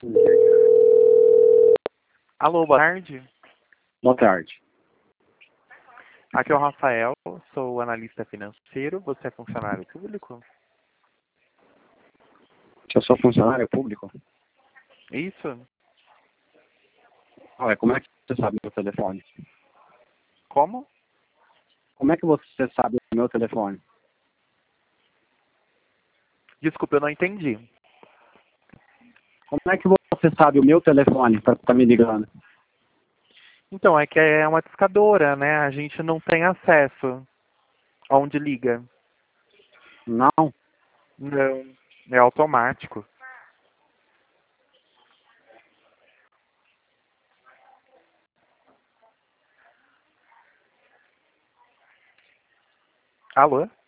Alô, boa tarde. Boa tarde. Aqui é o Rafael, sou analista financeiro. Você é funcionário público? Eu sou funcionário público. Isso? Olha, como é que você sabe o meu telefone? Como? Como é que você sabe o meu telefone? Desculpa, eu não entendi. Como é que você sabe o meu telefone para estar me ligando? Então, é que é uma discadora, né? A gente não tem acesso aonde liga. Não. Não. É automático. Alô?